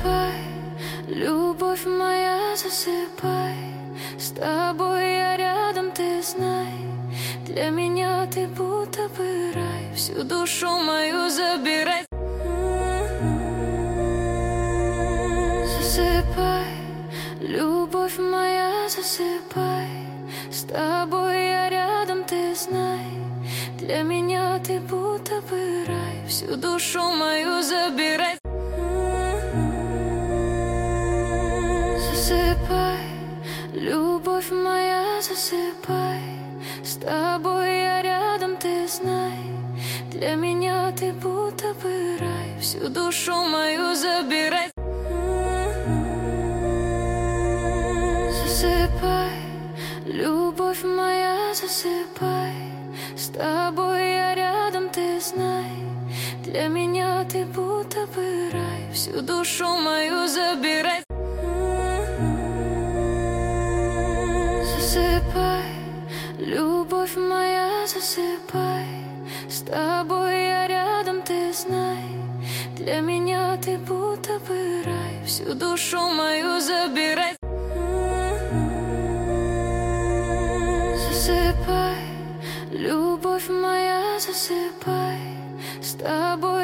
Засыпай, любовь моя, засыпай. С тобой я рядом, ты знай. Для меня ты будто бы рай. Всю душу мою забирай. Засыпай, любовь моя, засыпай. С тобой я рядом, ты знай. Для меня ты будто бы рай. Всю душу мою забирай. Засыпай, любовь моя, засыпай. С тобой я рядом, ты знай. Для меня ты будто бы рай. Всю душу мою забирай. Засыпай, любовь моя, засыпай. С тобой я рядом, ты знай. Для меня ты будто бы рай. Всю душу мою забирай. Засыпай, любовь моя, засыпай. С тобой я рядом, ты знай. Для меня ты будто бы рай. Всю душу мою забирай. Засыпай, любовь моя, засыпай. С тобой